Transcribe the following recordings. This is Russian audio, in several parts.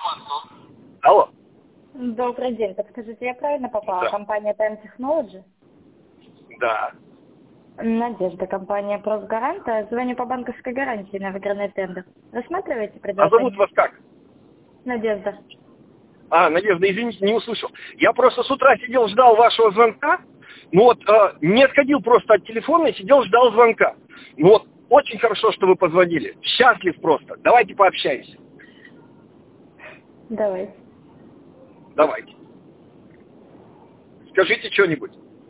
Алло. Добрый день. Подскажите, я правильно попала? Да. Компания Time Technology? Да. Надежда, компания Профгаранта. Звоню по банковской гарантии на выигранный тендер. Рассматриваете А предложение? зовут вас как? Надежда. Надежда, извините, не услышал. Я просто с утра сидел, ждал вашего звонка. Ну вот, не отходил просто от телефона и сидел, ждал звонка. Ну вот, очень хорошо, что вы позвонили. Счастлив просто. Давайте пообщаемся. Давайте. Давайте. Скажите что-нибудь.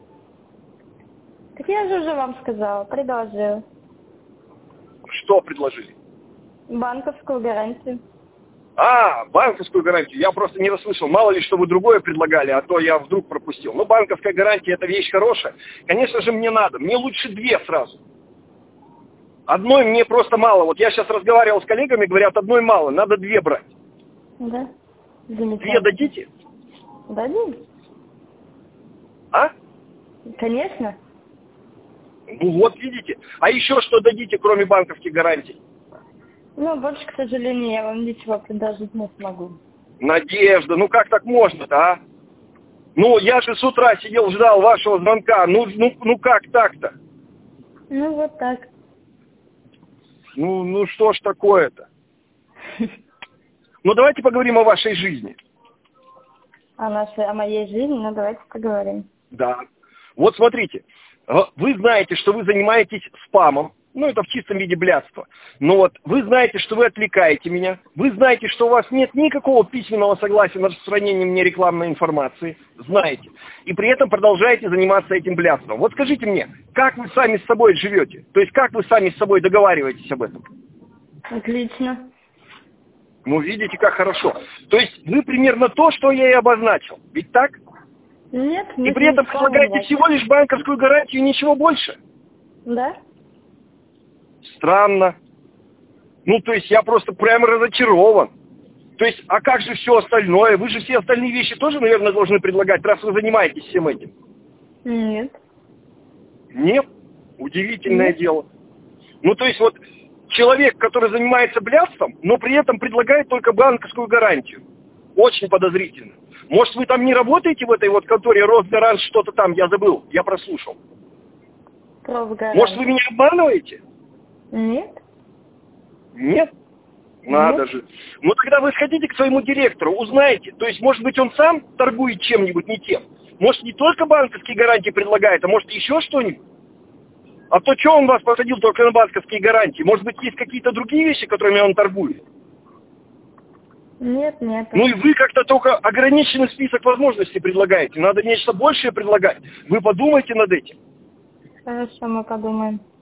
Так я же уже вам сказала, предложила. Что предложили? Банковскую гарантию. Банковскую гарантию. Я просто не расслышал. Мало ли, что вы другое предлагали, а то я вдруг пропустил. Ну, банковская гарантия – это вещь хорошая. Конечно же, мне надо. Мне лучше две сразу. Одной мне просто мало. Вот я сейчас разговаривал с коллегами, говорят, одной мало, надо две брать. Да? Две Замечательно. дадите? Дадим? А? Конечно. Ну вот, видите. А еще что дадите, кроме банковских гарантий? Ну, больше, к сожалению, я вам ничего предложить не смогу. Надежда, ну как так можно-то, а? Ну, я же с утра сидел, ждал вашего звонка. Ну как так-то? Ну, вот так. Ну что ж такое-то? Ну, давайте поговорим о вашей жизни. О моей жизни, ну, давайте поговорим. Да. Вот смотрите, вы знаете, что вы занимаетесь спамом. Ну, это в чистом виде блядства. Но вот вы знаете, что вы отвлекаете меня. Вы знаете, что у вас нет никакого письменного согласия на распространение мне рекламной информации. Знаете. И при этом продолжаете заниматься этим блядством. Вот скажите мне, как вы сами с собой живете? То есть, как вы сами с собой договариваетесь об этом? Отлично. Ну, видите, как хорошо. То есть, вы примерно то, что я и обозначил. Ведь так? Нет, И при этом предлагаете всего лишь банковскую гарантию и ничего больше? Да? Странно. Ну, то есть я просто прямо разочарован. То есть, а как же все остальное? Вы же все остальные вещи тоже, наверное, должны предлагать, раз вы занимаетесь всем этим. Нет. Нет? Удивительное Нет. дело. Ну, то есть вот человек, который занимается блядством, но при этом предлагает только банковскую гарантию. Очень подозрительно. Может, вы там не работаете в этой вот конторе Росгарант, что-то там, я забыл, я прослушал. Профгарант. Может, вы меня обманываете? Нет. Нет? Надо же. Ну тогда вы сходите к своему директору, узнаете. То есть, может быть, он сам торгует чем-нибудь не тем. Может, не только банковские гарантии предлагает, а может, еще что-нибудь. А то что он вас посадил только на банковские гарантии? Может быть, есть какие-то другие вещи, которыми он торгует? Нет, нет. Ну и вы как-то только ограниченный список возможностей предлагаете. Надо нечто большее предлагать. Вы подумайте над этим. Хорошо, мы подумаем.